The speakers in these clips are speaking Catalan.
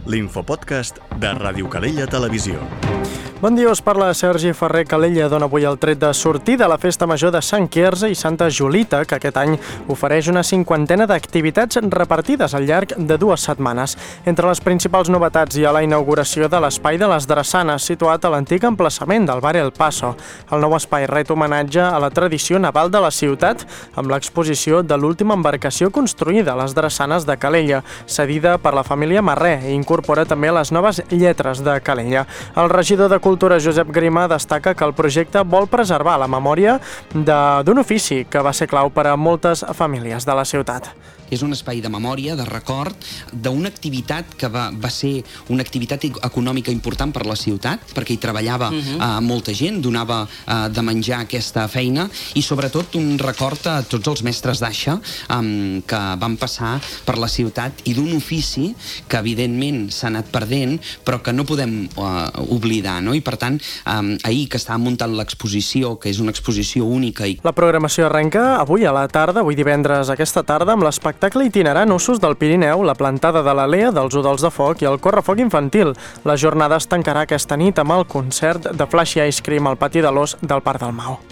l'infopodcast de Ràdio Calella Televisió. Bon dia, us parla Sergi Ferrer. Calella dona avui el tret de sortida a la Festa Major de Sant Quirze i Santa Julita, que aquest any ofereix una cinquantena d'activitats repartides al llarg de 2 setmanes. Entre les principals novetats hi ha la inauguració de l'Espai de les Drassanes, situat a l'antic emplaçament del bar El Paso. El nou espai ret homenatge a la tradició naval de la ciutat, amb l'exposició de l'última embarcació construïda, les Drassanes de Calella, cedida per la família Marré, i incorpora també les noves lletres de Calella. El regidor de Cultura, Josep Grima, destaca que el projecte vol preservar la memòria d'un ofici que va ser clau per a moltes famílies de la ciutat. És un espai de memòria, de record, d'una activitat que va ser una activitat econòmica important per la ciutat, perquè hi treballava molta gent, donava de menjar aquesta feina, i sobretot un record a tots els mestres d'aixa que van passar per la ciutat, i d'un ofici que evidentment s'ha anat perdent, però que no podem oblidar, no? I per tant, ahir que estàvem muntant l'exposició, que és una exposició única... La programació arrenca avui a la tarda, avui divendres aquesta tarda, amb l'espectacle itinerant Ossos del Pirineu, la plantada de l'Alea, dels Udols de Foc i el correfoc infantil. La jornada es tancarà aquesta nit amb el concert de Flash i Ice Cream al pati de l'Os del Parc del Mau.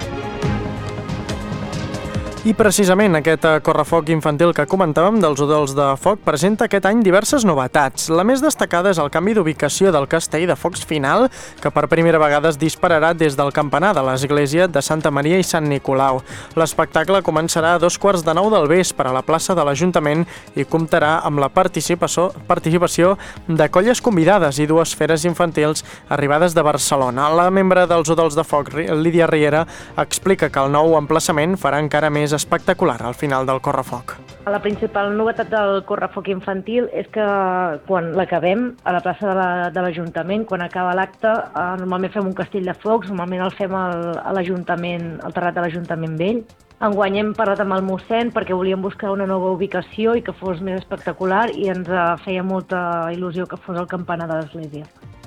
I precisament aquest correfoc infantil que comentàvem dels Udols de Foc presenta aquest any diverses novetats. La més destacada és el canvi d'ubicació del castell de focs final, que per primera vegada es dispararà des del campanar de l'església de Santa Maria i Sant Nicolau. L'espectacle començarà a 8:45 del vespre a la plaça de l'Ajuntament i comptarà amb la participació de colles convidades i 2 feres infantils arribades de Barcelona. La membre dels Udols de Foc, Lídia Riera, explica que el nou emplaçament farà encara més espectacular al final del correfoc. La principal novetat del correfoc infantil és que quan l'acabem a la plaça de l'Ajuntament, quan acaba l'acte, normalment fem un castell de focs, normalment el fem a l'Ajuntament, al terrat de l'Ajuntament vell. Enguany hem parlat amb el mossèn perquè volíem buscar una nova ubicació i que fos més espectacular, i ens feia molta il·lusió que fos el campanar de l'església.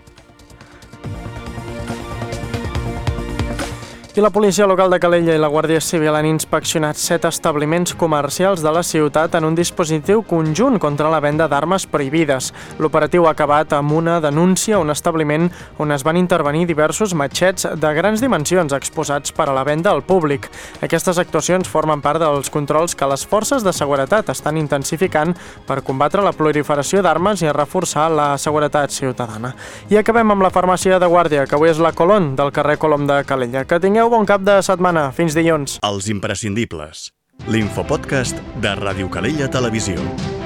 I la policia local de Calella i la Guàrdia Civil han inspeccionat 7 establiments comercials de la ciutat en un dispositiu conjunt contra la venda d'armes prohibides. L'operatiu ha acabat amb una denúncia a un establiment on es van intervenir diversos matxets de grans dimensions exposats per a la venda al públic. Aquestes actuacions formen part dels controls que les forces de seguretat estan intensificant per combatre la proliferació d'armes i reforçar la seguretat ciutadana. I acabem amb la farmàcia de Guàrdia, que avui és la Colón del carrer Colom de Calella. Que tingueu bon cap de setmana. Fins dilluns. Els imprescindibles. L'infopodcast de Ràdio Calella Televisió.